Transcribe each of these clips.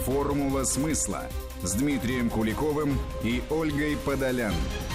«Формула смысла» с Дмитрием Куликовым и Ольгой Подолян.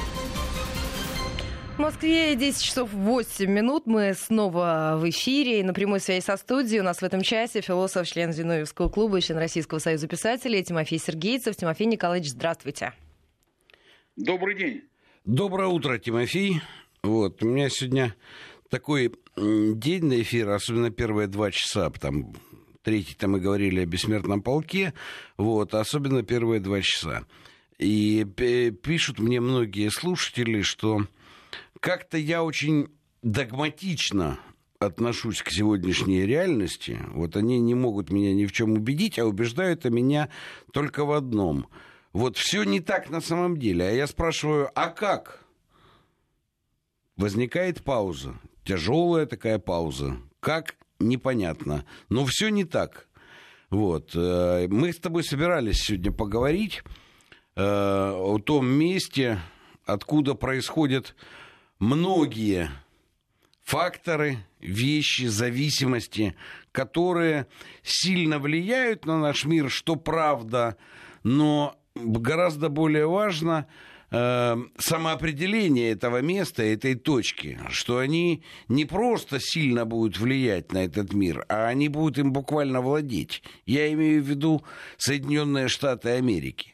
В Москве 10 часов 8 минут. Мы снова в эфире. И на прямой связи со студией у нас в этом часе философ, член Зиновьевского клуба и член Российского союза писателей Тимофей Сергейцев. Тимофей Николаевич, здравствуйте. Добрый день. Доброе утро, Тимофей. У меня сегодня такой день на эфир, особенно первые 2 часа, там третий-то мы говорили о бессмертном полке, особенно первые 2 часа. И пишут мне многие слушатели, что как-то я очень догматично отношусь к сегодняшней реальности. Они не могут меня ни в чем убедить, а убеждают меня только в одном. Все не так на самом деле. А я спрашиваю, а как? Возникает пауза. Тяжелая такая пауза. Как? Непонятно. Но все не так. Мы с тобой собирались сегодня поговорить о том месте, откуда происходят многие факторы, вещи, зависимости, которые сильно влияют на наш мир, что правда, но гораздо более важно самоопределение этого места, этой точки, что они не просто сильно будут влиять на этот мир, а они будут им буквально владеть. Я имею в виду Соединенные Штаты Америки.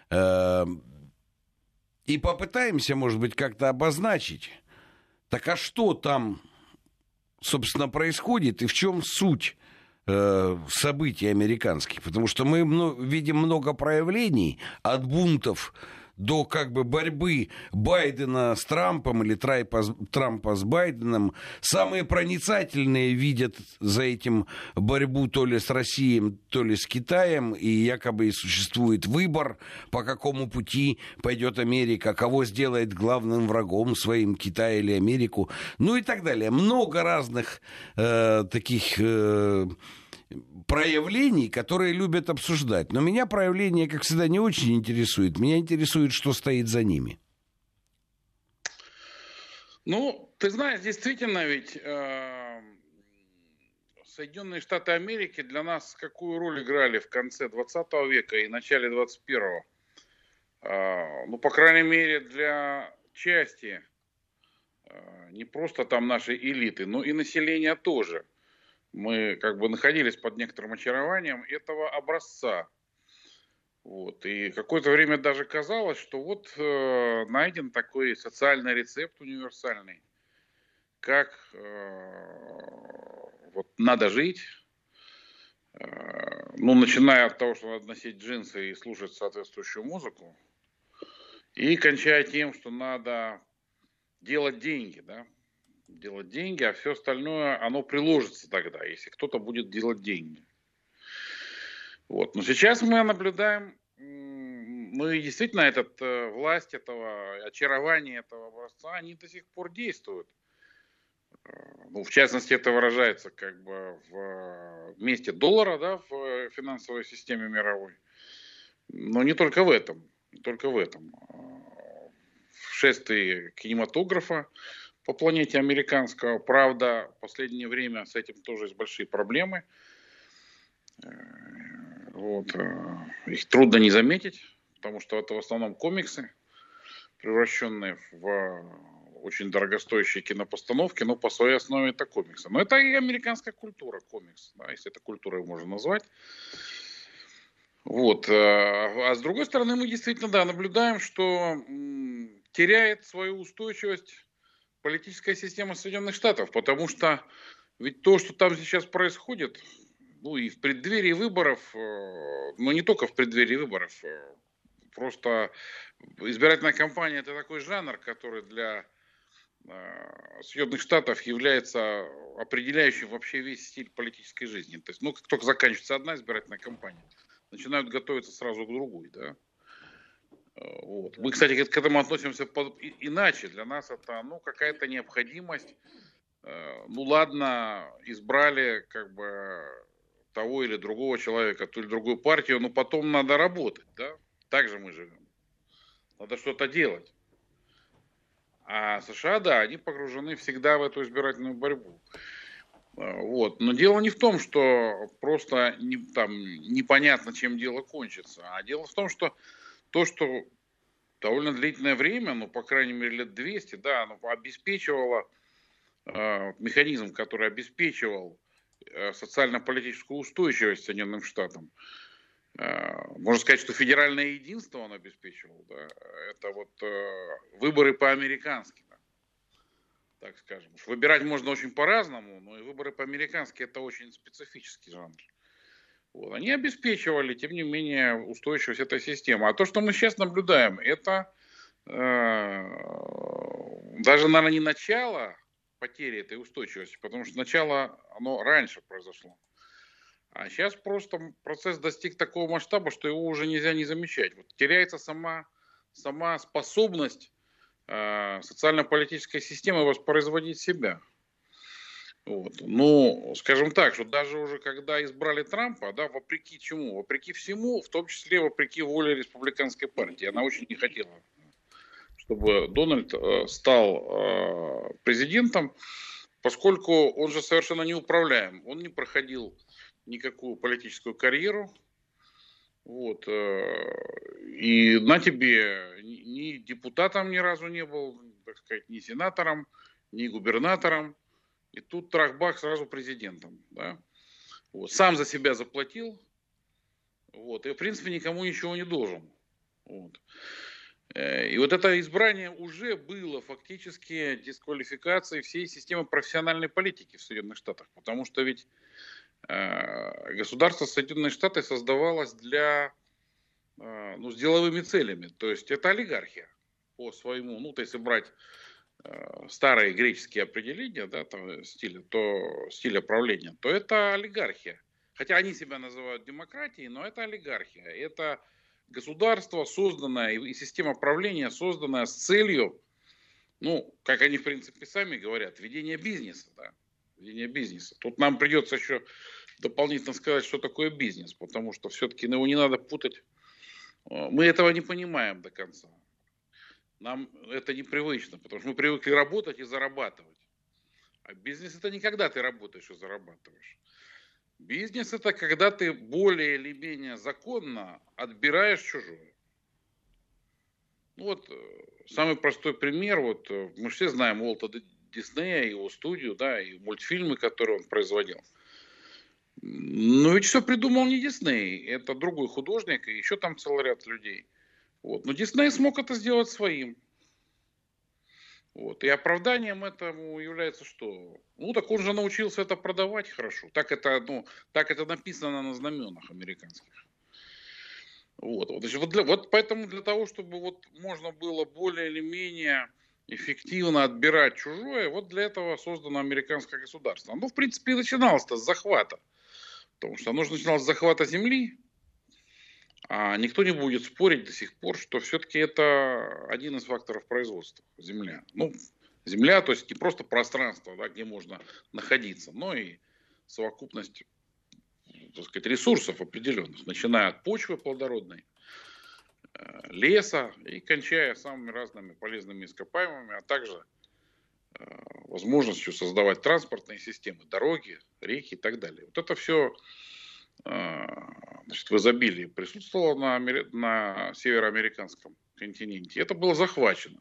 И попытаемся, может быть, как-то обозначить, так а что там, собственно, происходит и в чем суть событий американских? Потому что мы видим много проявлений от бунтов до борьбы Байдена с Трампом или Трампа с Байденом. Самые проницательные видят за этим борьбу то ли с Россией, то ли с Китаем, и якобы существует выбор, по какому пути пойдет Америка, кого сделает главным врагом своим, Китай или Америку, и так далее. Много разных таких проявлений, которые любят обсуждать. Но меня проявления, как всегда, не очень интересуют. Меня интересует, что стоит за ними. Ты знаешь, действительно ведь Соединенные Штаты Америки для нас какую роль играли в конце 20 века и начале 21-го? По крайней мере, для части не просто там нашей элиты, но и населения тоже. Мы находились под некоторым очарованием этого образца. И какое-то время даже казалось, что найден такой социальный рецепт универсальный, как надо жить, начиная от того, что надо носить джинсы и слушать соответствующую музыку, и кончая тем, что надо делать деньги, да? Делать деньги, а все остальное, оно приложится тогда, если кто-то будет делать деньги. Но сейчас мы наблюдаем, действительно, власть этого, очарование этого образца, они до сих пор действуют. В частности, это выражается в месте доллара, да, в финансовой системе мировой. Но не только в этом. Не только в этом. В шествии кинематографа по планете американского. Правда, в последнее время с этим тоже есть большие проблемы. Их трудно не заметить, потому что это в основном комиксы, превращенные в очень дорогостоящие кинопостановки, но по своей основе это комиксы. Но это и американская культура, комикс, да, если это культурой можно назвать. А с другой стороны, мы действительно, наблюдаем, что теряет свою устойчивость политическая система Соединенных Штатов, потому что ведь то, что там сейчас происходит, и в преддверии выборов, но не только в преддверии выборов, просто избирательная кампания — это такой жанр, который для Соединенных Штатов является определяющим вообще весь стиль политической жизни. То есть, как только заканчивается одна избирательная кампания, начинают готовиться сразу к другой, да. Мы, кстати, к этому относимся иначе. Для нас это, какая-то необходимость. Ладно, избрали того или другого человека, ту или другую партию, но потом надо работать, да. Так же мы живем. Надо что-то делать. А США, да, они погружены всегда в эту избирательную борьбу. Вот. Но дело не в том, что просто непонятно, чем дело кончится, а дело в том, что то, что довольно длительное время, ну, по крайней мере, лет 200, да, оно обеспечивало механизм, который обеспечивал социально-политическую устойчивость Соединенным Штатам. Можно сказать, что федеральное единство он обеспечивал, да, это вот выборы по-американски, да, так скажем. Выбирать можно очень по-разному, но и выборы по-американски это очень специфический жанр. Вот. Они обеспечивали, тем не менее, устойчивость этой системы. А то, что мы сейчас наблюдаем, это даже, наверное, не начало потери этой устойчивости, потому что начало, оно раньше произошло. А сейчас просто процесс достиг такого масштаба, что его уже нельзя не замечать. Вот теряется сама способность социально-политической системы воспроизводить себя. Вот. Ну, скажем так, что даже уже когда избрали Трампа, да, вопреки чему? Вопреки всему, в том числе вопреки воле республиканской партии. Она очень не хотела, чтобы Дональд стал президентом, поскольку он же совершенно неуправляем. Он не проходил никакую политическую карьеру. Вот. И на тебе ни депутатом ни разу не был, так сказать, ни сенатором, ни губернатором. И тут трах-бах сразу президентом. Да? Вот. Сам за себя заплатил. Вот. И, в принципе, никому ничего не должен. Вот. И вот это избрание уже было фактически дисквалификацией всей системы профессиональной политики в Соединенных Штатах. Потому что ведь государство Соединенные Штаты создавалось с деловыми целями. То есть это олигархия по своему, ну, то если брать старые греческие определения, да, там, стиля правления, то это олигархия. Хотя они себя называют демократией, но это олигархия. Это государство, созданное, и система правления, созданная с целью, ну, как они, в принципе, сами говорят, ведения бизнеса, да. Ведение бизнеса. Тут нам придется еще дополнительно сказать, что такое бизнес, потому что все-таки его не надо путать. Мы этого не понимаем до конца. Нам это непривычно, потому что мы привыкли работать и зарабатывать. А бизнес это не когда ты работаешь и зарабатываешь. Бизнес это когда ты более или менее законно отбираешь чужое. Ну вот самый простой пример, вот мы все знаем Уолта Диснея, его студию, да, и мультфильмы, которые он производил. Но ведь все придумал не Дисней, это другой художник и еще там целый ряд людей. Вот. Но Дисней смог это сделать своим. Вот. И оправданием этому является что? Ну, так он же научился это продавать хорошо. Так это написано на знаменах американских. Вот поэтому для того, чтобы вот можно было более или менее эффективно отбирать чужое, вот для этого создано американское государство. Оно, в принципе, и начиналось-то с захвата. Потому что оно же начиналось с захвата земли. А никто не будет спорить до сих пор, что все-таки это один из факторов производства. Земля. Ну, земля, то есть не просто пространство, да, где можно находиться, но и совокупность, так сказать, ресурсов определенных. Начиная от почвы плодородной, леса и кончая самыми разными полезными ископаемыми, а также возможностью создавать транспортные системы, дороги, реки и так далее. Вот это все в изобилии присутствовало на североамериканском континенте. Это было захвачено.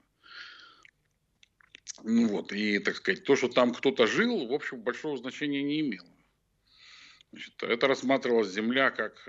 Ну вот, и, так сказать, то, что там кто-то жил, в общем, большого значения не имело. Значит, это рассматривалась земля как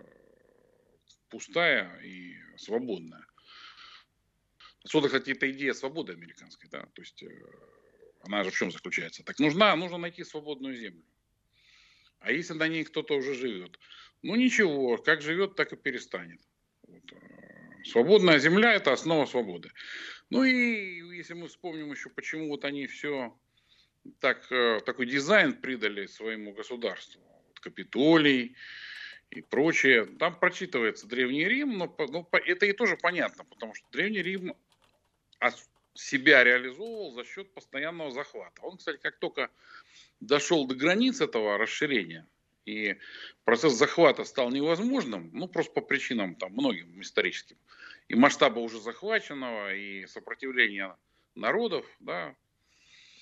пустая и свободная. Отсюда, кстати, эта идея свободы американской, да, то есть она же в чем заключается? Так нужно найти свободную землю. А если на ней кто-то уже живет? Ну ничего, как живет, так и перестанет. Вот. Свободная земля – это основа свободы. Ну и если мы вспомним еще, почему вот они все такой дизайн придали своему государству. Вот Капитолий и прочее. Там прочитывается Древний Рим, но это и тоже понятно, потому что Древний Рим себя реализовывал за счет постоянного захвата. Он, кстати, как только дошел до границ этого расширения, и процесс захвата стал невозможным, ну, просто по причинам там многим историческим, и масштаба уже захваченного, и сопротивления народов, да,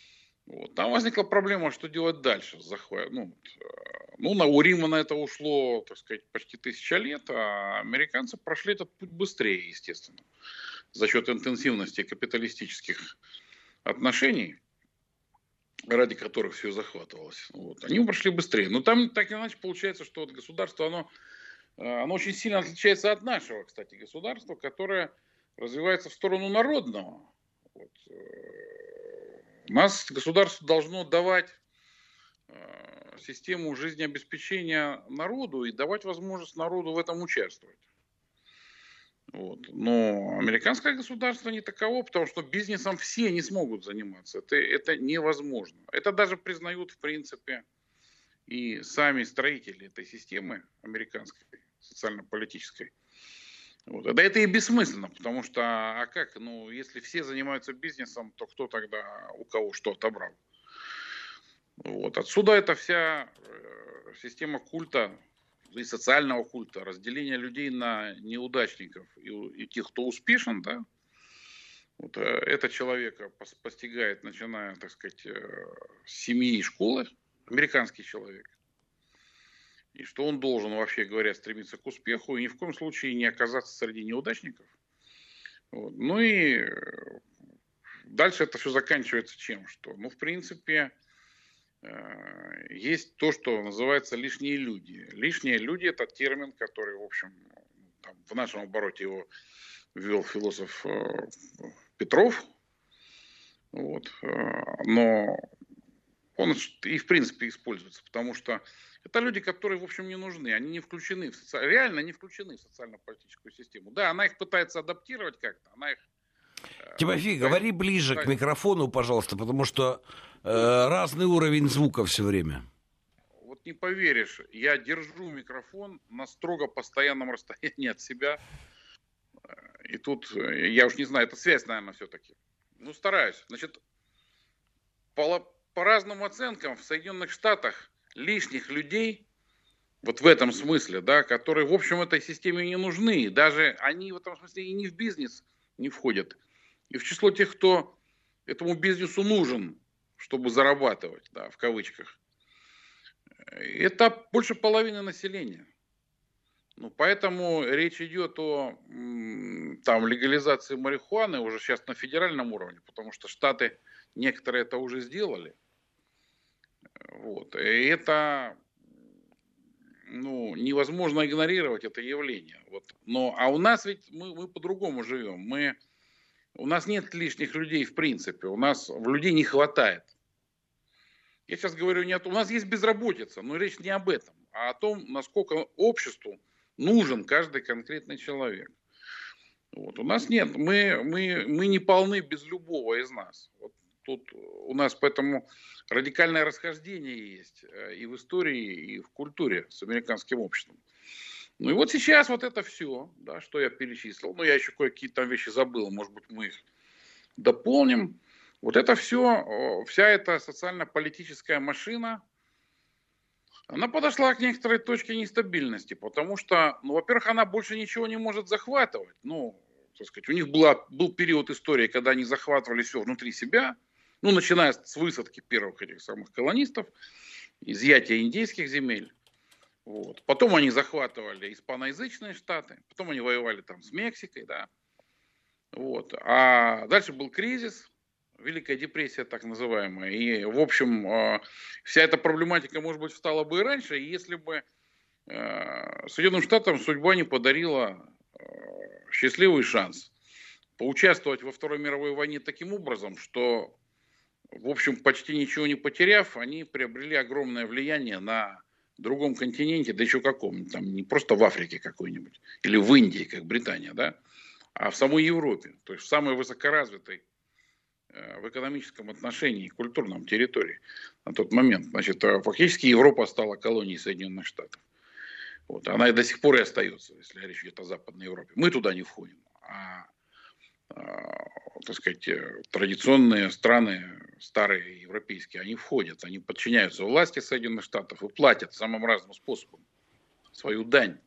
Вот. Там возникла проблема, что делать дальше с захватом. У Рима на это ушло, так сказать, почти 1000 лет, а американцы прошли этот путь быстрее, естественно, за счет интенсивности капиталистических отношений, ради которых все захватывалось. Вот. Они прошли быстрее. Но там так или иначе получается, что вот государство, оно очень сильно отличается от нашего, кстати, государства, которое развивается в сторону народного. Вот. У нас государство должно давать систему жизнеобеспечения народу и давать возможность народу в этом участвовать. Вот. Но американское государство не таково, потому что бизнесом все не смогут заниматься. Это невозможно. Это даже признают, в принципе, и сами строители этой системы американской, социально-политической. Вот. Да это и бессмысленно, потому что, а как, если все занимаются бизнесом, то кто тогда у кого что отобрал? Вот. Отсюда эта вся система культа и социального культа, разделение людей на неудачников и тех, кто успешен, да? Вот, это человека постигает, начиная, так сказать, с семьи и школы, американский человек. И что он должен, вообще говоря, стремиться к успеху и ни в коем случае не оказаться среди неудачников. Вот. И дальше это все заканчивается чем? Что, в принципе, есть то, что называется лишние люди. Лишние люди – это термин, который, в общем, в нашем обороте его ввел философ Петров. Вот. Но он и, в принципе, используется, потому что это люди, которые, в общем, не нужны. Они не включены реально не включены в социально-политическую систему. Да, она их пытается адаптировать как-то, она их... Тимофей, говори ближе к микрофону, пожалуйста, потому что разный уровень звука все время. Вот не поверишь, я держу микрофон на строго постоянном расстоянии от себя. И тут, я уж не знаю, это связь, наверное, все-таки. Стараюсь. Значит, по разным оценкам в Соединенных Штатах лишних людей, вот в этом смысле, да, которые, в общем, этой системе не нужны. Даже они в этом смысле и не в бизнес не входят. И в число тех, кто этому бизнесу нужен, чтобы зарабатывать, да, в кавычках. Это больше половины населения. Поэтому речь идет о легализации марихуаны уже сейчас на федеральном уровне, потому что штаты некоторые это уже сделали. Вот. И это невозможно игнорировать это явление. Вот. А у нас ведь мы по-другому живем. У нас нет лишних людей в принципе. У нас людей не хватает. Я сейчас говорю не о том. У нас есть безработица, но речь не об этом, а о том, насколько обществу нужен каждый конкретный человек. Вот. У нас нет. Мы не полны без любого из нас. Вот тут у нас поэтому радикальное расхождение есть и в истории, и в культуре с американским обществом. И вот сейчас вот это все, да, что я перечислил, я еще кое-какие там вещи забыл, может быть, мы их дополним. Вот это все, вся эта социально-политическая машина, она подошла к некоторой точке нестабильности, потому что, во-первых, она больше ничего не может захватывать. Так сказать, у них был период истории, когда они захватывали все внутри себя, начиная с высадки первых этих самых колонистов, изъятия индейских земель. Вот. Потом они захватывали испаноязычные штаты, потом они воевали там с Мексикой, да. Вот. А дальше был кризис, Великая депрессия так называемая. И, в общем, вся эта проблематика, может быть, встала бы и раньше, если бы Соединенным Штатам судьба не подарила счастливый шанс поучаствовать во Второй мировой войне таким образом, что, в общем, почти ничего не потеряв, они приобрели огромное влияние на другом континенте, да еще каком, там не просто в Африке какой-нибудь, или в Индии, как Британия, да, а в самой Европе, то есть в самой высокоразвитой в экономическом отношении и культурном территории на тот момент. Значит, фактически Европа стала колонией Соединенных Штатов. Вот. Она и до сих пор и остается, если речь идет о Западной Европе. Мы туда не входим, так сказать, традиционные страны, старые европейские, они входят, они подчиняются власти Соединенных Штатов и платят самым разным способом свою дань.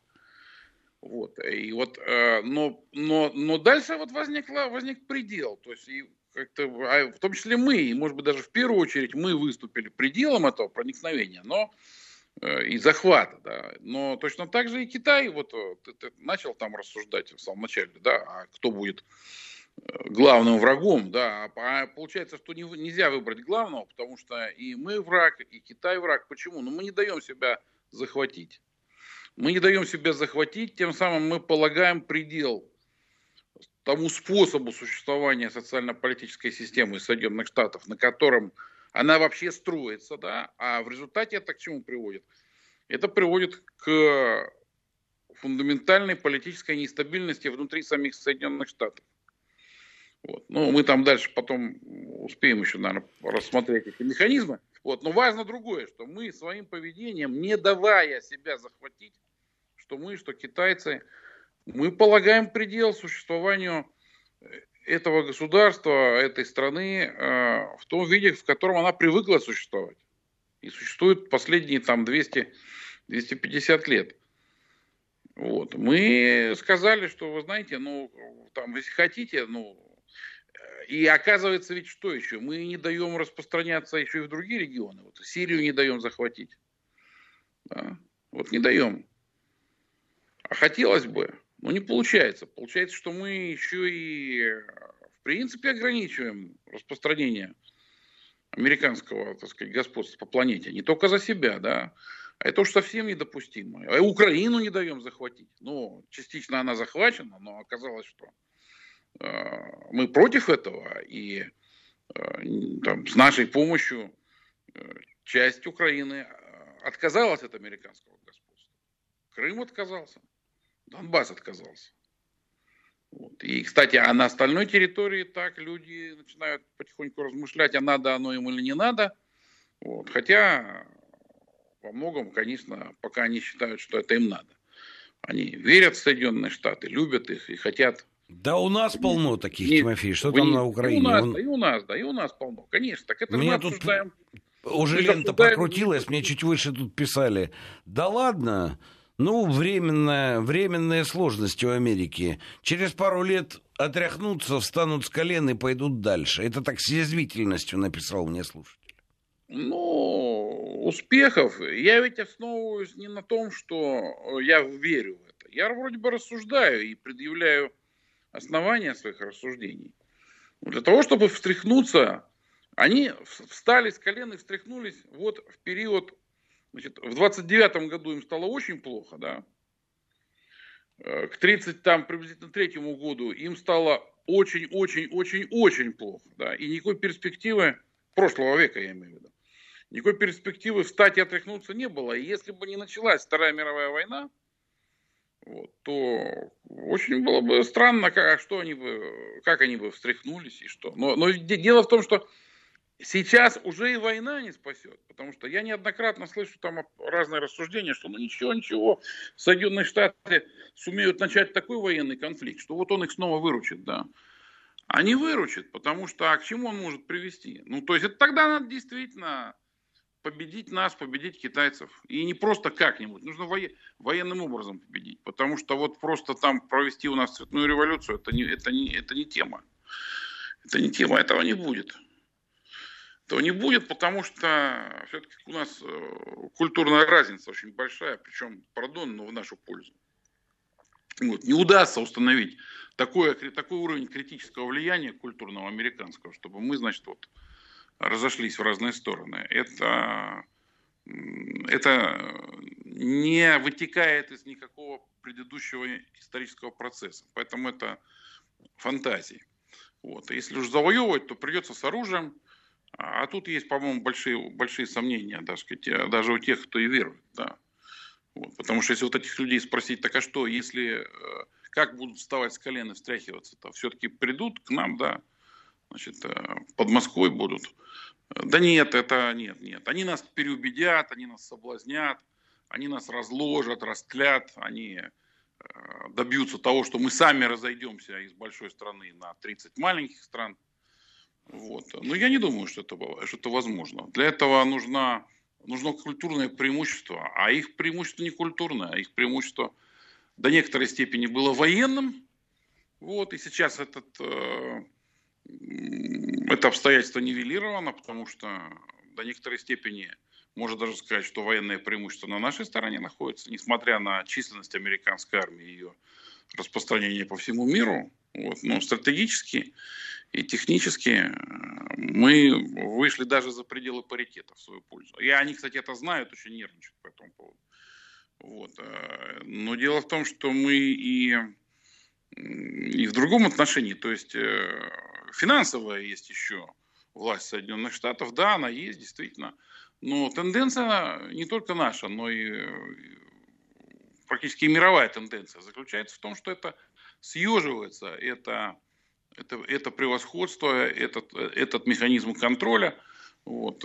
Вот. И вот, но дальше вот возник предел. То есть, и как-то, в том числе мы, и, может быть, даже в первую очередь мы выступили пределом этого проникновения, но и захвата, да. Но точно так же и Китай, вот ты начал там рассуждать в самом начале, да, а кто будет главным врагом, да, а получается, что нельзя выбрать главного, потому что и мы враг, и Китай враг. Почему? Ну, мы не даем себя захватить. Мы не даем себя захватить, тем самым мы полагаем предел тому способу существования социально-политической системы Соединенных Штатов, на котором она вообще строится, да, а в результате это к чему приводит? Это приводит к фундаментальной политической нестабильности внутри самих Соединенных Штатов. Вот. Ну, мы там дальше потом успеем еще, наверное, рассмотреть эти механизмы. Вот. Но важно другое, что мы своим поведением, не давая себя захватить, что мы, что китайцы, мы полагаем предел существованию этого государства, этой страны в том виде, в котором она привыкла существовать. И существует последние там 200-250 лет. Вот. Мы сказали, что, вы знаете, ну, там, если хотите, ну, и оказывается ведь что еще? Мы не даем распространяться еще и в другие регионы. Вот Сирию не даем захватить. Да? Вот не даем. А хотелось бы. Но не получается. Получается, что мы еще и в принципе ограничиваем распространение американского, так сказать, господства по планете. Не только за себя, да. А это уж совсем недопустимо. А Украину не даем захватить. Ну, частично она захвачена, но оказалось, что мы против этого. И там, с нашей помощью часть Украины отказалась от американского господства. Крым отказался. Донбасс отказался. Вот. И, кстати, а на остальной территории так люди начинают потихоньку размышлять, а надо оно им или не надо. Вот. Хотя во многом, конечно, пока они считают, что это им надо. Они верят в Соединенные Штаты, любят их и хотят. Да у нас полно таких, Тимофей, что там на Украине? И у нас полно, конечно. Так это мы обсуждаем. Уже лента прокрутилась, мне чуть выше тут писали. Да ладно, ну, временная сложность у Америки. Через пару лет отряхнутся, встанут с колен и пойдут дальше. Это так с язвительностью написал мне слушатель. Ну, успехов. Я ведь основываюсь не на том, что я верю в это. Я вроде бы рассуждаю и предъявляю основания своих рассуждений. Для того, чтобы встряхнуться, они встали с колен и встряхнулись вот в период, значит, в 29-м году им стало очень плохо, да. К 33-му году им стало очень плохо, да. И никакой перспективы, прошлого века я имею в виду, никакой перспективы встать и отряхнуться не было. И если бы не началась Вторая мировая война, вот, то очень было бы странно, как они бы встряхнулись и что. Но дело в том, что сейчас уже и война не спасет, потому что я неоднократно слышу там разные рассуждения, что ну ничего, Соединенные Штаты сумеют начать такой военный конфликт, что вот он их снова выручит, да. А не выручит, потому что к чему он может привести? Ну, то есть это тогда надо действительно победить нас, победить китайцев. И не просто как-нибудь, нужно военным образом победить. Потому что вот просто там провести у нас цветную революцию, это не тема. Это не тема, этого не будет. Этого не будет, потому что все-таки у нас культурная разница очень большая, причем, пардон, но в нашу пользу. Вот. Не удастся установить такой уровень критического влияния культурного американского, чтобы мы, значит, вот разошлись в разные стороны. Это не вытекает из никакого предыдущего исторического процесса. Поэтому это фантазии. Вот. Если уж завоевывать, то придется с оружием. А тут есть, по-моему, большие сомнения, даже у тех, кто и верует. Да. Вот. Потому что если вот этих людей спросить, так а что, как будут вставать с колен и встряхиваться-то? Все-таки придут к нам, да, значит, под Москвой будут. Да нет. Они нас переубедят, они нас соблазнят, они нас разложат, растлят, они добьются того, что мы сами разойдемся из большой страны на 30 маленьких стран. Вот. Но я не думаю, что это возможно. Для этого нужно культурное преимущество, а их преимущество не культурное, а их преимущество до некоторой степени было военным. Вот. И сейчас это обстоятельство нивелировано, потому что до некоторой степени можно даже сказать, что военное преимущество на нашей стороне находится, несмотря на численность американской армии и ее распространение по всему миру. Вот, но стратегически и технически мы вышли даже за пределы паритета в свою пользу. И они, кстати, это знают, очень нервничают по этому поводу. Вот. Но дело в том, что мы и в другом отношении, то есть финансовая есть еще власть Соединенных Штатов, да, она есть, действительно. Но тенденция не только наша, но и практически мировая тенденция заключается в том, что это съеживается, это превосходство, этот механизм контроля. Вот.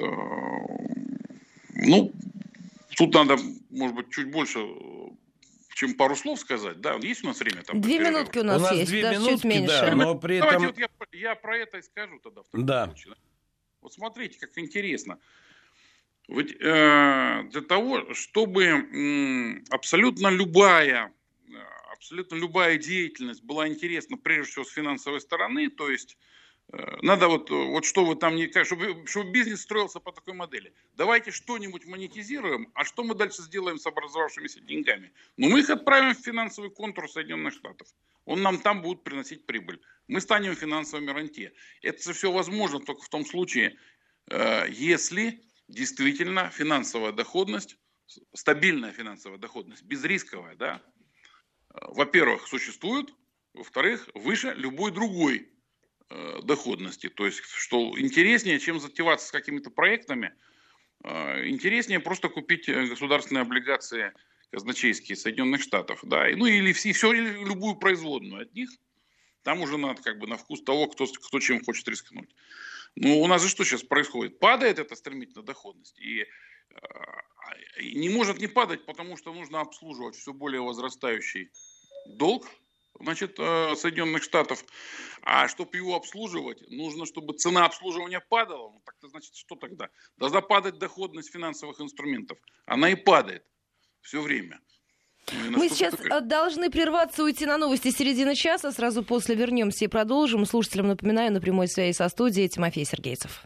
Ну, тут надо, может быть, чуть больше, чем пару слов сказать. Да, есть у нас время? Там, 2 минутки у нас есть, 2 даже минутки, чуть меньше. да, но при этом... Давайте вот я про это и скажу тогда. Да. Случае. Вот смотрите, как интересно. Ведь для того, чтобы абсолютно любая деятельность была интересна, прежде всего, с финансовой стороны, то есть надо вот что вы там, чтобы бизнес строился по такой модели. Давайте что-нибудь монетизируем, а что мы дальше сделаем с образовавшимися деньгами? Ну, мы их отправим в финансовый контур Соединенных Штатов. Он нам там будет приносить прибыль. Мы станем финансовыми рантье. Это все возможно только в том случае, если действительно финансовая доходность, стабильная финансовая доходность, безрисковая, да, во-первых, существует, во-вторых, выше любой другой доходности. То есть, что интереснее, чем затеваться с какими-то проектами, интереснее просто купить государственные облигации казначейские Соединенных Штатов, да, ну или или любую производную от них. Там уже надо как бы на вкус того, кто чем хочет рискнуть. Ну, у нас же что сейчас происходит? Падает эта стремительная доходность. И не может не падать, потому что нужно обслуживать все более возрастающий долг, значит, Соединенных Штатов. А чтобы его обслуживать, нужно, чтобы цена обслуживания падала. Ну, так-то, значит, что тогда? Должна падать доходность финансовых инструментов. Она и падает все время. Мы сейчас должны прерваться, уйти на новости середины часа. Сразу после вернемся и продолжим. Слушателям напоминаю, на прямой связи со студией Тимофей Сергейцев.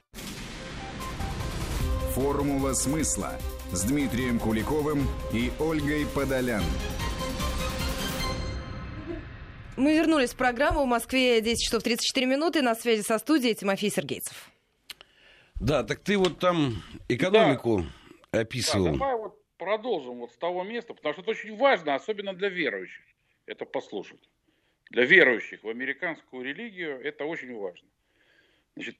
Формула смысла с Дмитрием Куликовым и Ольгой Подолян. Мы вернулись в программу. В Москве 10 часов 34 минуты. На связи со студией Тимофей Сергейцев. Да, так ты вот там экономику описывал. Да, давай вот продолжим вот с того места, потому что это очень важно, особенно для верующих, это послушать. Для верующих в американскую религию это очень важно. Значит,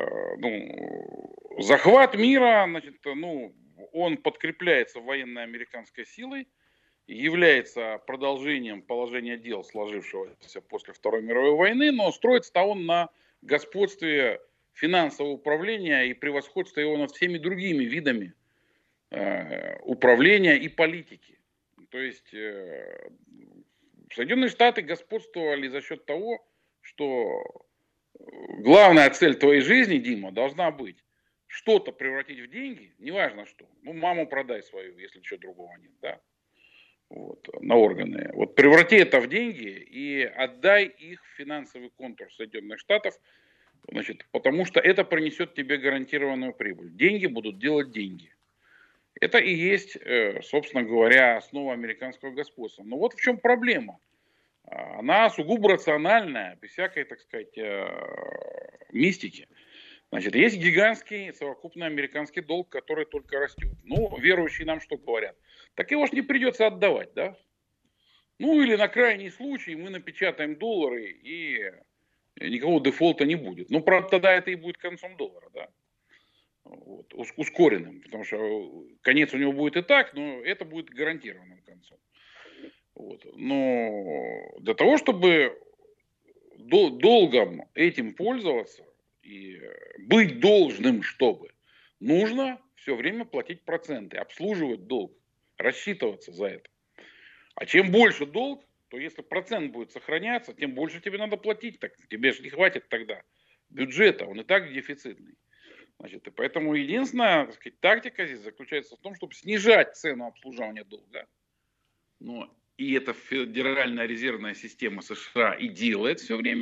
захват мира, значит, он подкрепляется военной американской силой, является продолжением положения дел, сложившегося после Второй мировой войны, но строится он на господстве финансового управления и превосходстве его над всеми другими видами управления и политики. То есть Соединенные Штаты господствовали за счет того, что главная цель твоей жизни, Дима, должна быть что-то превратить в деньги, неважно что. Ну, маму продай свою, если ничего другого нет, да? Вот, на органы. Вот преврати это в деньги и отдай их в финансовый контур Соединенных Штатов, значит, потому что это принесет тебе гарантированную прибыль. Деньги будут делать деньги. Это и есть, собственно говоря, основа американского господства. Но вот в чем проблема. Она сугубо рациональная, без всякой, так сказать, мистики. Значит, есть гигантский совокупный американский долг, который только растет. Ну, верующие нам что говорят? Так его ж не придется отдавать, да? Ну, или на крайний случай мы напечатаем доллары, и никакого дефолта не будет. Ну, правда, тогда это и будет концом доллара, да? Вот, ускоренным, потому что конец у него будет и так, но это будет гарантированным концом. Вот. Но для того, чтобы долгом этим пользоваться и быть должным, чтобы, нужно все время платить проценты, обслуживать долг, рассчитываться за это. А чем больше долг, то если процент будет сохраняться, тем больше тебе надо платить. Так тебе же не хватит тогда бюджета, он и так дефицитный. Значит, и поэтому единственная, так сказать, тактика здесь заключается в том, чтобы снижать цену обслуживания долга. Но и эта Федеральная резервная система США и делает все время.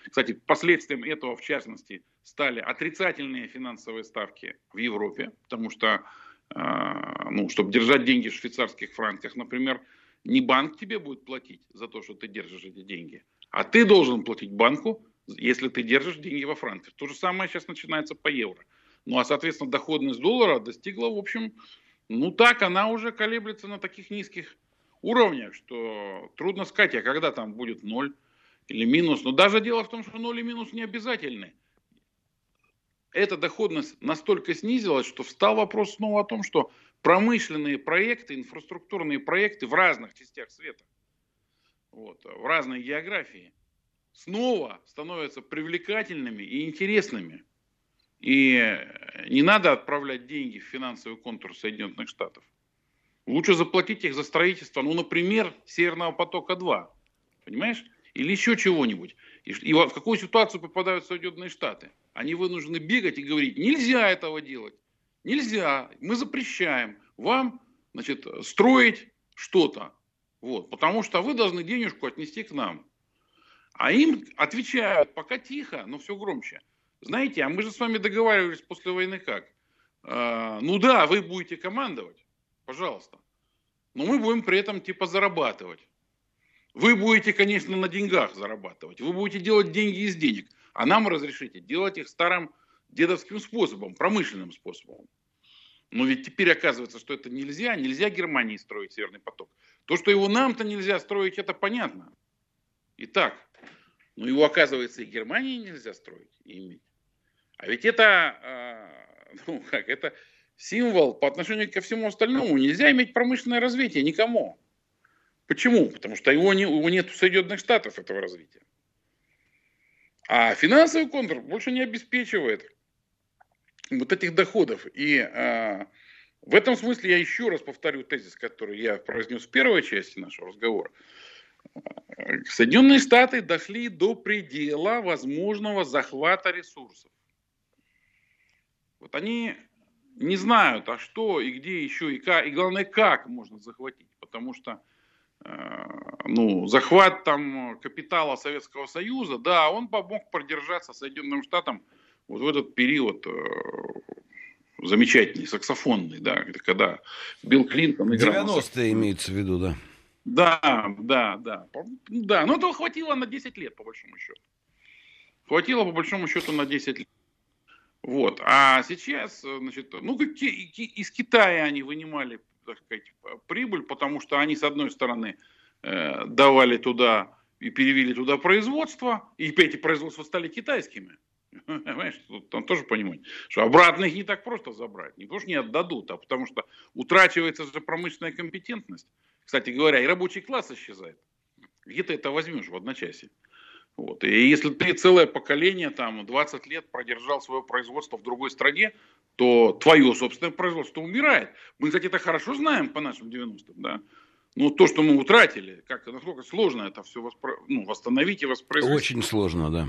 Кстати, последствием этого, в частности, стали отрицательные финансовые ставки в Европе, потому что, чтобы держать деньги в швейцарских франках, например, не банк тебе будет платить за то, что ты держишь эти деньги, а ты должен платить банку, если ты держишь деньги во франках. То же самое сейчас начинается по евро. Ну, а, соответственно, доходность доллара достигла, в общем, она уже колеблется на таких низких уровнях, что трудно сказать, а когда там будет ноль или минус. Но даже дело в том, что ноль и минус не обязательны. Эта доходность настолько снизилась, что встал вопрос снова о том, что промышленные проекты, инфраструктурные проекты в разных частях света, в разной географии, снова становятся привлекательными и интересными. И не надо отправлять деньги в финансовый контур Соединенных Штатов. Лучше заплатить их за строительство, например, Северного потока-2. Понимаешь? Или еще чего-нибудь. И в какую ситуацию попадают Соединенные Штаты? Они вынуждены бегать и говорить, нельзя этого делать. Нельзя. Мы запрещаем вам, строить что-то. Потому что вы должны денежку отнести к нам. А им отвечают, пока тихо, но все громче. Знаете, а мы же с вами договаривались после войны как? Вы будете командовать, пожалуйста. Но мы будем при этом зарабатывать. Вы будете, конечно, на деньгах зарабатывать. Вы будете делать деньги из денег. А нам разрешите делать их старым дедовским способом, промышленным способом. Но ведь теперь оказывается, что это нельзя. Нельзя Германии строить Северный поток. То, что его нам-то нельзя строить, это понятно. Итак, его, оказывается, и Германии нельзя строить и иметь. А ведь это, это символ по отношению ко всему остальному. Нельзя иметь промышленное развитие никому. Почему? Потому что его нет у Соединенных Штатов, этого развития. А финансовый контур больше не обеспечивает этих доходов. И в этом смысле я еще раз повторю тезис, который я произнес в первой части нашего разговора. Соединенные Штаты дошли до предела возможного захвата ресурсов. Они не знают, а что и где еще, и главное, как можно захватить. Потому что захват капитала Советского Союза, да, он помог продержаться Соединенным Штатам в этот период замечательный, саксофонный, да, когда Билл Клинтон играл. 90-е имеется в виду, да. Да. Но этого хватило на 10 лет, по большому счету. Хватило, по большому счету, на 10 лет. А сейчас, из Китая они вынимали, так сказать, прибыль, потому что они, с одной стороны, давали туда и перевели туда производство, и эти производства стали китайскими. Понимаешь, тут там тоже понимать, что обратно их не так просто забрать. Не потому что не отдадут, а потому что утрачивается же промышленная компетентность. Кстати говоря, и рабочий класс исчезает. Где ты это возьмешь в одночасье? И если ты целое поколение, 20 лет продержал свое производство в другой стране, то твое собственное производство умирает. Мы, кстати, это хорошо знаем по нашим 90-м, да. Но то, что мы утратили, насколько сложно это все восстановить и воспроизвести. Очень сложно, да.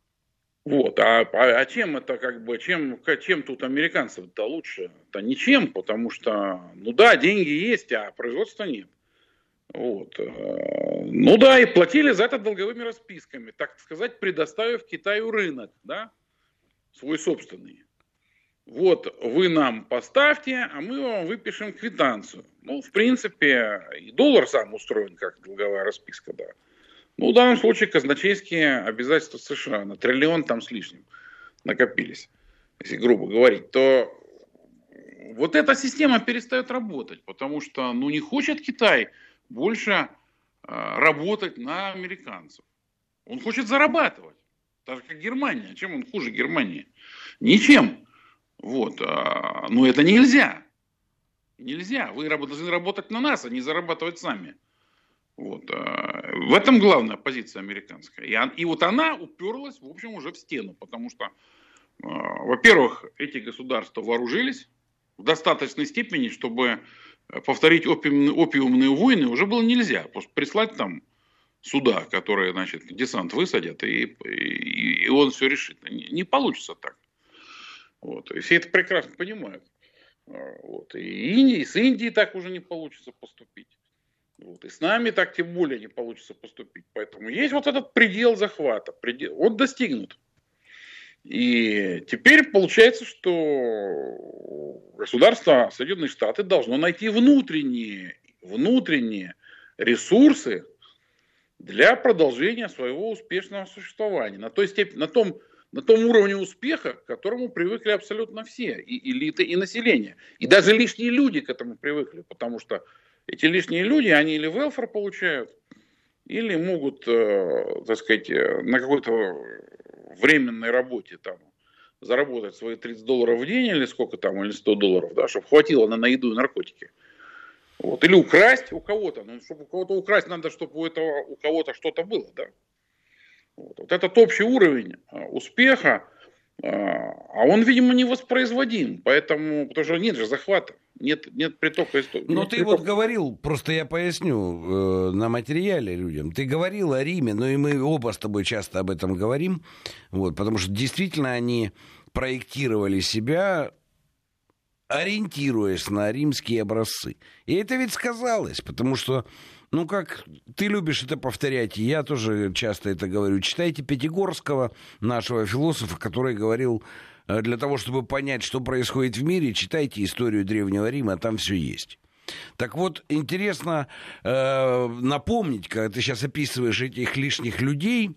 А чем это чем тут американцев-то лучше? Да ничем, потому что, деньги есть, а производства нет. И платили за это долговыми расписками, так сказать, предоставив Китаю рынок, да, свой собственный. Вы нам поставьте, а мы вам выпишем квитанцию. В принципе, и доллар сам устроен как долговая расписка, да. В данном случае казначейские обязательства США на триллион с лишним накопились, если грубо говорить, то эта система перестает работать, потому что, не хочет Китай больше работать на американцев. Он хочет зарабатывать. Так же, как Германия. Чем он хуже Германии? Ничем. Но это нельзя. Нельзя. Вы должны работать на нас, а не зарабатывать сами. В этом главная позиция американская. И она уперлась, в общем, уже в стену. Потому что, во-первых, эти государства вооружились в достаточной степени, чтобы повторить опиумные войны уже было нельзя. Просто прислать суда, которые, десант высадят, и он все решит. Не получится так. И все это прекрасно понимают. И с Индией так уже не получится поступить. Вот. И с нами так тем более не получится поступить. Поэтому есть вот этот предел захвата. Он достигнут. И теперь получается, что государство Соединенные Штаты должно найти внутренние ресурсы для продолжения своего успешного существования. На том уровне успеха, к которому привыкли абсолютно все, и элиты, и население. И даже лишние люди к этому привыкли, потому что эти лишние люди, они или велфар получают, или могут, так сказать, на какой-то временной работе там заработать свои $30 в день, или сколько там, или $100, да, чтобы хватило на еду и наркотики. Вот. Или украсть у кого-то. Ну, чтобы у кого-то украсть, надо, чтобы у кого-то что-то было, да. Вот этот общий уровень успеха, а он, видимо, не воспроизводим. Поэтому, потому что нет же захвата, нет притока истории. Но ты вот говорил, просто я поясню на материале людям, ты говорил о Риме, но и мы оба с тобой часто об этом говорим, вот, потому что действительно они проектировали себя, ориентируясь на римские образцы. И это ведь сказалось, потому что, ну, как ты любишь это повторять, и я тоже часто это говорю, читайте Пятигорского, нашего философа, который говорил, для того, чтобы понять, что происходит в мире, читайте историю Древнего Рима, там все есть. Так вот, интересно напомнить, когда ты сейчас описываешь этих лишних людей,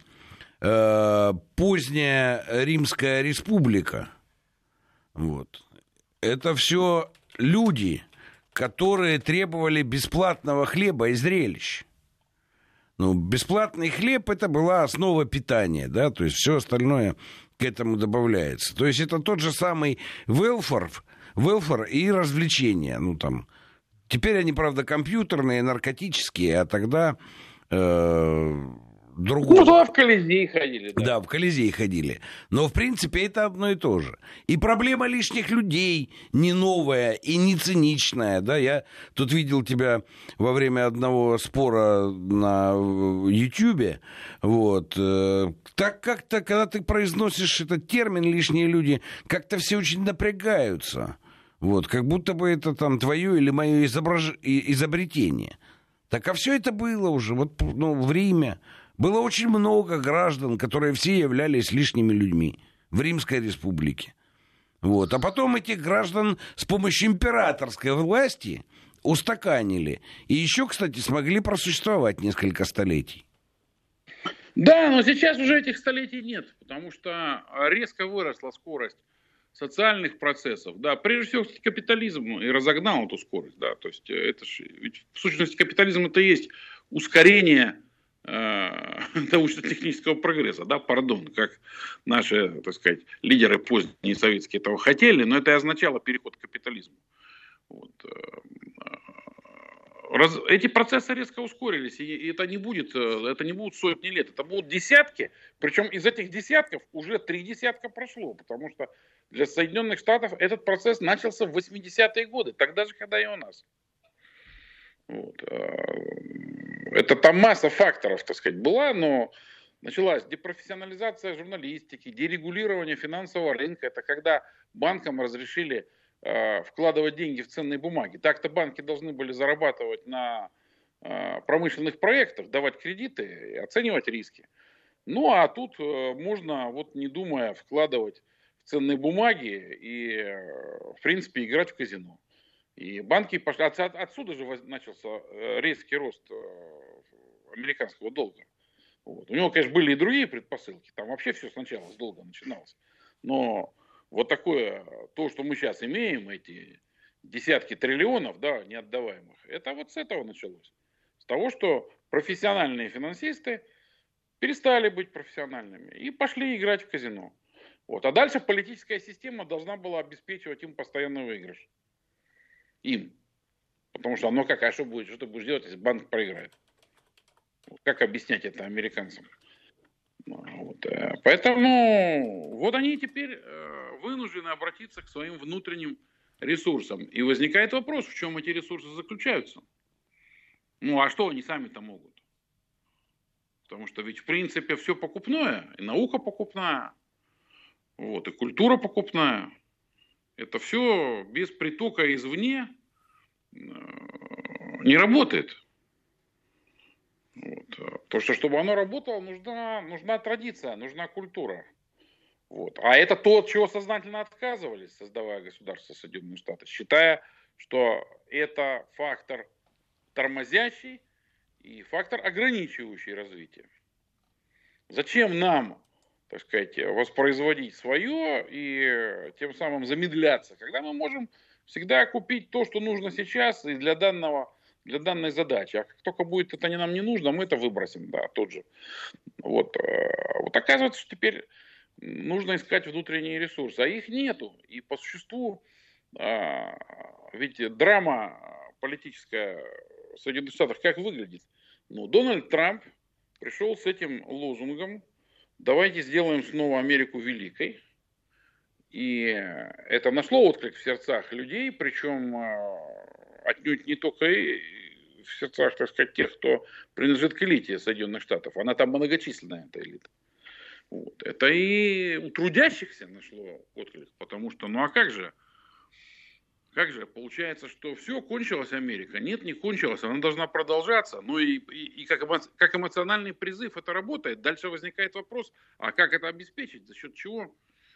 поздняя Римская республика, вот, это все люди, которые требовали бесплатного хлеба и зрелищ. Ну, бесплатный хлеб — это была основа питания, да, то есть все остальное к этому добавляется. То есть это тот же самый велфар и развлечения. Ну, там, теперь они, правда, компьютерные, наркотические, а тогда другого. Ну, туда в Колизей ходили. Да, в Колизей ходили. Но, в принципе, это одно и то же. И проблема лишних людей не новая и не циничная. Да? Я тут видел тебя во время одного спора на Ютьюбе. Вот. Так как-то, когда ты произносишь этот термин «лишние люди», как-то все очень напрягаются. Вот. Как будто бы это там твое или мое изобретение. Так а все это было уже вот, ну, в Риме. Было очень много граждан, которые все являлись лишними людьми в Римской республике. Вот. А потом этих граждан с помощью императорской власти устаканили. И еще, кстати, смогли просуществовать несколько столетий. Да, но сейчас уже этих столетий нет, потому что резко выросла скорость социальных процессов. Да, прежде всего, капитализм и разогнал эту скорость. Да, то есть это же, ведь в сущности капитализм это и есть ускорение научно-технического прогресса, да, как наши, так сказать, лидеры поздние советские этого хотели, но это и означало переход к капитализму. Вот. Эти процессы резко ускорились, и это не будут сотни лет, это будут десятки, причем из этих десятков уже 3 десятка прошло, потому что для Соединенных Штатов этот процесс начался в 80-е годы, тогда же, когда и у нас. Вот. Это там масса факторов, так сказать, была, но началась депрофессионализация журналистики, дерегулирование финансового рынка. Это когда банкам разрешили вкладывать деньги в ценные бумаги. Так-то банки должны были зарабатывать на промышленных проектах, давать кредиты и оценивать риски. Ну, а тут можно, вот не думая, вкладывать в ценные бумаги и, в принципе, играть в казино. И банки пошли. Отсюда же начался резкий рост американского долга. Вот. У него, конечно, были и другие предпосылки. Там вообще все сначала с долга начиналось. Но вот такое, то, что мы сейчас имеем, эти десятки триллионов, да, неотдаваемых, это вот с этого началось. С того, что профессиональные финансисты перестали быть профессиональными и пошли играть в казино. Вот. А дальше политическая система должна была обеспечивать им постоянный выигрыш. Им. Потому что, ну как, а что будет? Что ты будешь делать, если банк проиграет? Как объяснять это американцам? Вот. Поэтому вот они теперь вынуждены обратиться к своим внутренним ресурсам. И возникает вопрос, в чем эти ресурсы заключаются. Ну, а что они сами-то могут? Потому что ведь, в принципе, все покупное. И наука покупная. Вот, и культура покупная. Это все без притока извне не работает. Потому что, чтобы оно работало, нужна традиция, нужна культура. Вот. А это то, от чего сознательно отказывались, создавая государство Соединенные Штаты, считая, что это фактор тормозящий и фактор ограничивающий развитие. Зачем нам, так сказать, воспроизводить свое и тем самым замедляться, когда мы можем всегда купить то, что нужно сейчас и для данной задачи. А как только будет это нам не нужно, мы это выбросим, да, тот же. Вот оказывается, что теперь нужно искать внутренние ресурсы, а их нету. И по существу, ведь драма политическая в Соединенных Штатах как выглядит? Дональд Трамп пришел с этим лозунгом: давайте сделаем снова Америку великой. И это нашло отклик в сердцах людей, причем отнюдь не только в сердцах, так сказать, тех, кто принадлежит к элите Соединенных Штатов. Она там многочисленная, эта элита. Вот. Это и у трудящихся нашло отклик, потому что, а как же? Как же? Получается, что все, кончилась Америка. Нет, не кончилась, она должна продолжаться. И как эмоциональный призыв это работает. Дальше возникает вопрос, а как это обеспечить, за счет чего?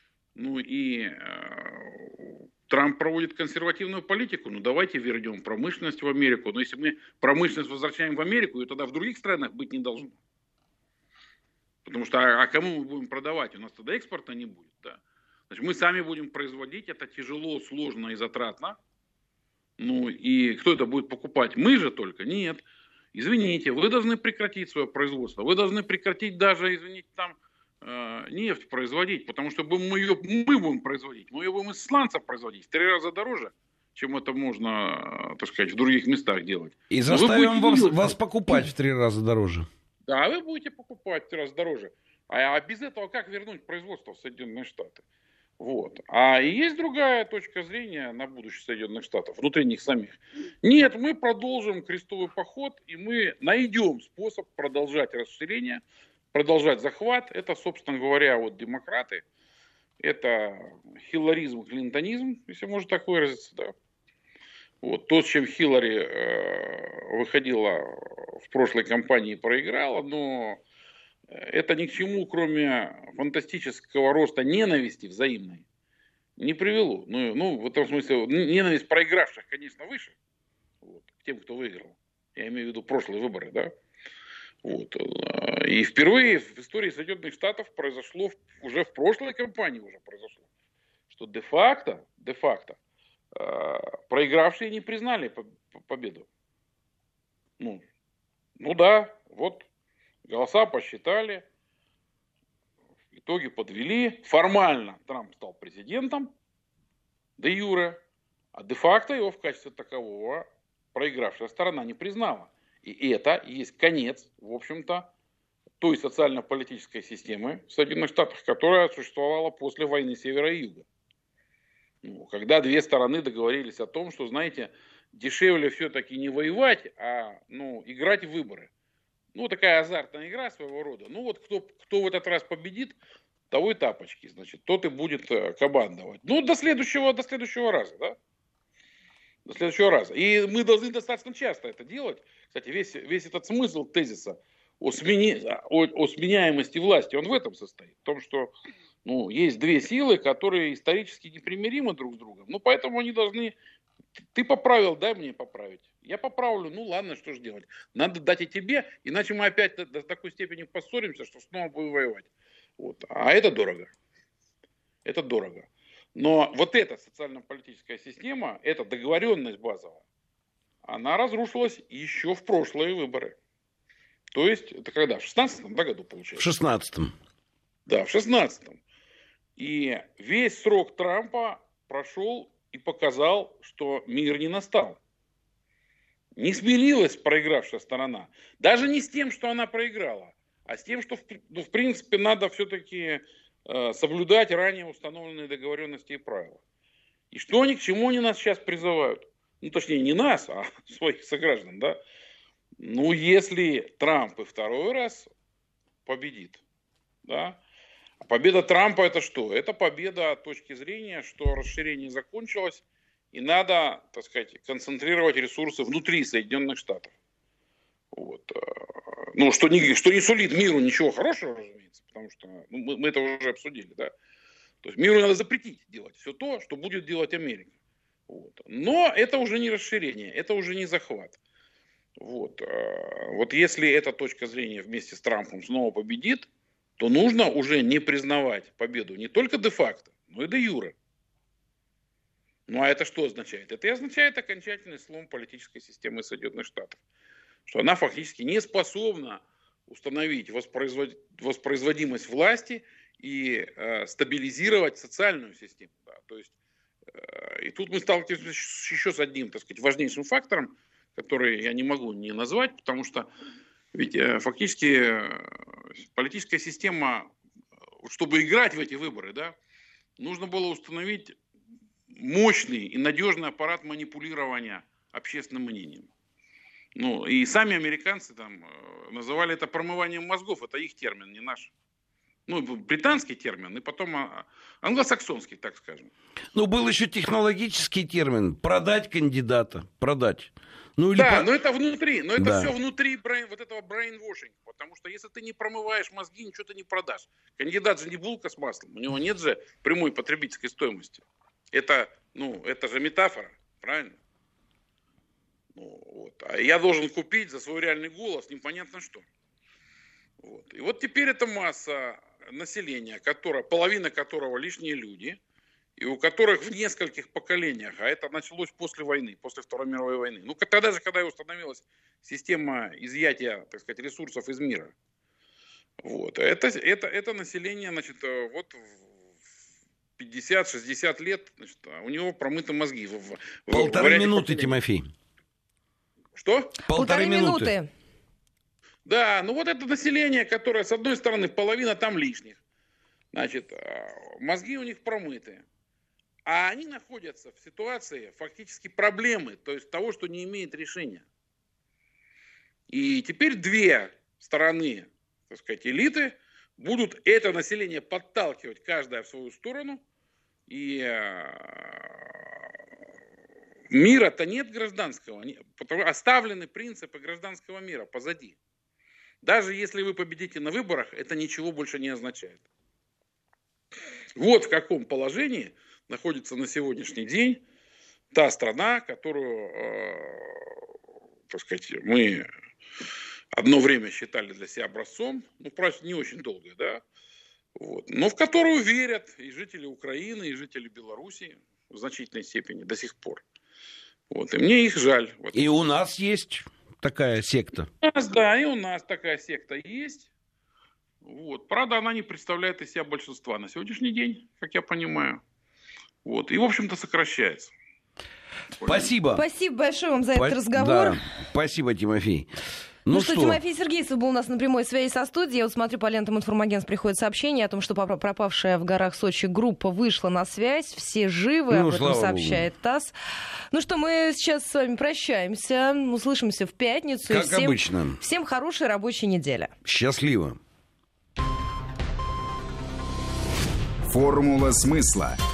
Трамп проводит консервативную политику. Давайте вернем промышленность в Америку. Но если мы промышленность возвращаем в Америку, ее тогда в других странах быть не должно. Потому что, кому мы будем продавать? У нас тогда экспорта не будет. Да? Значит, мы сами будем производить. Это тяжело, сложно и затратно. И кто это будет покупать? Мы же только? Нет. Извините, вы должны прекратить свое производство. Вы должны прекратить даже, нефть производить. Потому что мы будем производить. Мы ее будем из сланца производить в 3 раза дороже, чем это можно, так сказать, в других местах делать. И заставим вас покупать в 3 раза дороже. Да, вы будете покупать в 3 раза дороже. А без этого как вернуть производство в Соединенные Штаты? Вот. А есть другая точка зрения на будущее Соединенных Штатов, внутри них самих. Нет, мы продолжим крестовый поход, и мы найдем способ продолжать расширение, продолжать захват. Это, собственно говоря, демократы. Это хилларизм, клинтонизм, если можно так выразиться. Да. То, с чем Хиллари выходила в прошлой кампании и проиграла, но это ни к чему, кроме фантастического роста ненависти взаимной, не привело. В этом смысле, ненависть проигравших, конечно, выше, к тем, кто выиграл. Я имею в виду прошлые выборы, да. И впервые в истории Соединенных Штатов произошло, уже в прошлой кампании произошло, что де-факто, проигравшие не признали победу. Голоса посчитали, в итоге подвели. Формально Трамп стал президентом, де-юре, а де-факто его в качестве такового проигравшая сторона не признала. И это есть конец, в общем-то, той социально-политической системы в Соединенных Штатах, которая существовала после войны Севера и Юга. Когда 2 стороны договорились о том, что, знаете, дешевле все-таки не воевать, а играть в выборы. Такая азартная игра своего рода. Кто в этот раз победит, того и тапочки, значит, тот и будет командовать. До следующего раза, да? До следующего раза. И мы должны достаточно часто это делать. Кстати, весь этот смысл тезиса о сменяемости власти, он в этом состоит. В том, что есть 2 силы, которые исторически непримиримы друг с другом. Поэтому они должны... Ты поправил, дай мне поправить. Я поправлю, ладно, что же делать. Надо дать и тебе, иначе мы опять до такой степени поссоримся, что снова будем воевать. А это дорого. Это дорого. Но эта социально-политическая система, эта договоренность базовая, она разрушилась еще в прошлые выборы. То есть, это когда? В 16-м году, получается? В 16-м. Да, в 16-м. И весь срок Трампа прошел и показал, что мир не настал. Не смирилась проигравшая сторона. Даже не с тем, что она проиграла, а с тем, что в принципе надо все-таки соблюдать ранее установленные договоренности и правила. И что они, к чему они нас сейчас призывают? Точнее, не нас, а своих сограждан, да? Если Трамп и второй раз победит, да? А победа Трампа это что? Это победа от точки зрения, что расширение закончилось, и надо, так сказать, концентрировать ресурсы внутри Соединенных Штатов. что не сулит миру ничего хорошего, разумеется, потому что мы это уже обсудили, да. То есть миру надо запретить делать все то, что будет делать Америка. Вот. Но это уже не расширение, это уже не захват. Вот если эта точка зрения вместе с Трампом снова победит, то нужно уже не признавать победу не только де-факто, но и де-юре. Ну а это что означает? Это означает окончательный слом политической системы Соединенных Штатов. Что она фактически не способна установить воспроизводимость власти и стабилизировать социальную систему. Да. То есть, и тут мы сталкиваемся еще с одним, так сказать, важнейшим фактором, который я не могу не назвать, потому что ведь фактически политическая система, чтобы играть в эти выборы, да, нужно было установить мощный и надежный аппарат манипулирования общественным мнением. Ну, и сами американцы там называли это промыванием мозгов, это их термин, не наш. Ну, британский термин, и потом англосаксонский, так скажем. Ну, был еще технологический термин «продать кандидата», «продать». Ну, или да, но это внутри, это все внутри вот этого brainwashing, потому что если ты не промываешь мозги, ничего ты не продашь. Кандидат же не булка с маслом, у него нет же прямой потребительской стоимости. Это же метафора, правильно? А я должен купить за свой реальный голос непонятно что. Вот. И вот теперь эта масса населения, половина которого лишние люди, и у которых в нескольких поколениях, а это началось после войны, после Второй мировой войны, тогда же, когда установилась система изъятия, так сказать, ресурсов из мира, вот, это население, значит, вот в 50-60 лет, значит, у него промыты мозги. Полторы минуты, Тимофей. Что? Полторы минуты. Да, вот это население, которое, с одной стороны, половина там лишних, значит, мозги у них промыты. А они находятся в ситуации фактически проблемы, то есть того, что не имеет решения. И теперь две стороны, так сказать, элиты будут это население подталкивать каждая в свою сторону. И мира-то нет гражданского. Оставлены принципы гражданского мира позади. Даже если вы победите на выборах, это ничего больше не означает. Вот в каком положении находится на сегодняшний день та страна, которую, так сказать, мы одно время считали для себя образцом, правда, не очень долго, да, вот, но в которую верят и жители Украины, и жители Белоруссии в значительной степени до сих пор. Вот, и мне их жаль. Вот. И у нас есть такая секта. И у нас такая секта есть. Вот. Правда, она не представляет из себя большинства на сегодняшний день, как я понимаю. Вот. И, в общем-то, сокращается. Спасибо. Спасибо большое вам за этот разговор. Да. Спасибо, Тимофей. Ну что, Тимофей Сергеевцев был у нас на прямой связи со студией. Я вот смотрю, по лентам информагентств приходит сообщение о том, что пропавшая в горах Сочи группа вышла на связь. Все живы, об этом сообщает ТАСС. Ну что, мы сейчас с вами прощаемся. Услышимся в пятницу. Как обычно. Всем хорошей рабочей недели. Счастливо. Формула смысла.